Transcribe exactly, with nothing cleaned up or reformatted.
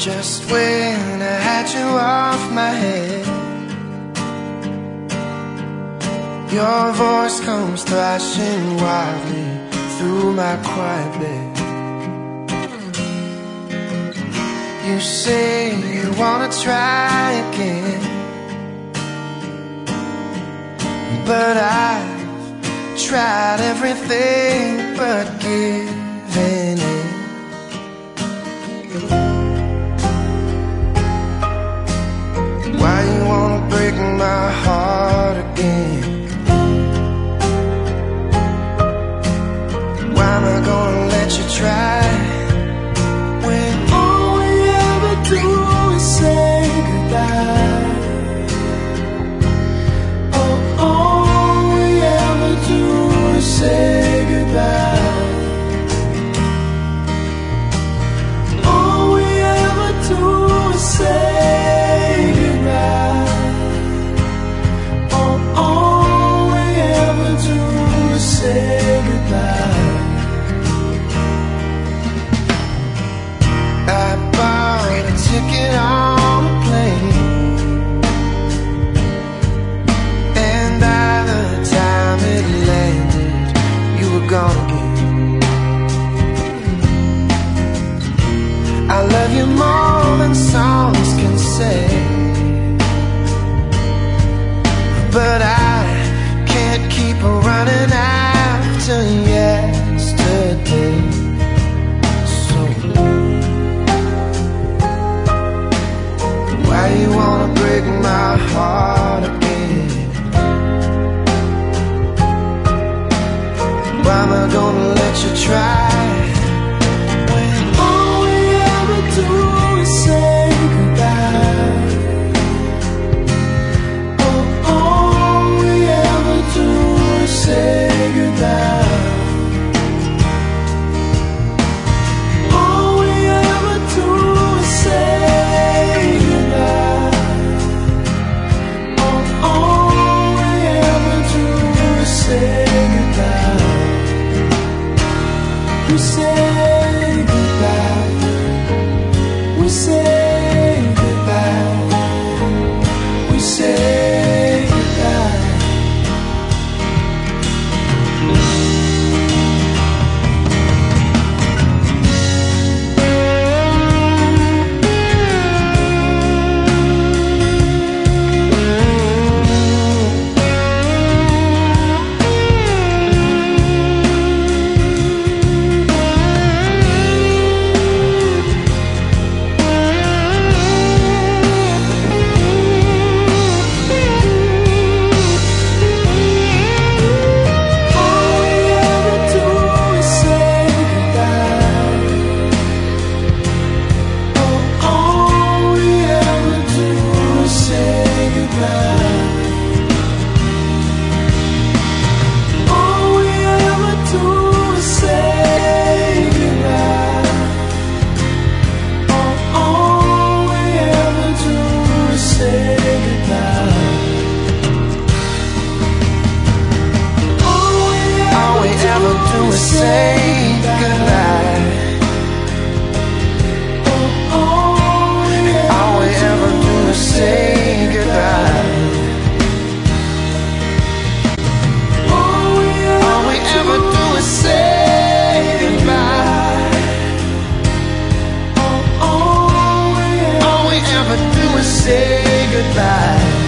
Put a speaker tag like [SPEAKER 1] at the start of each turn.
[SPEAKER 1] Just when I had you off my head, your voice comes thrashing wildly through my quiet bed. You say you wanna try again, but I've tried everything but giving in. Why you wanna break my heart again? Why am I gonna let you try when all we ever do is say goodbye? Oh, all we ever do is say goodbye. All we ever do is say ticket on a plane, and by the time it landed, you were gone again. I love you more than songs can say, but I can't keep running after yesterday. Why you wanna break my heart again? Why am I gonna let you try when all we ever do is say goodbye? Oh, all we ever do is say goodbye. All we ever do is say we say goodbye, we say goodbye, we say goodbye. Say goodbye. All we ever do is say goodbye. All we ever do is say goodbye. All we ever do is say goodbye.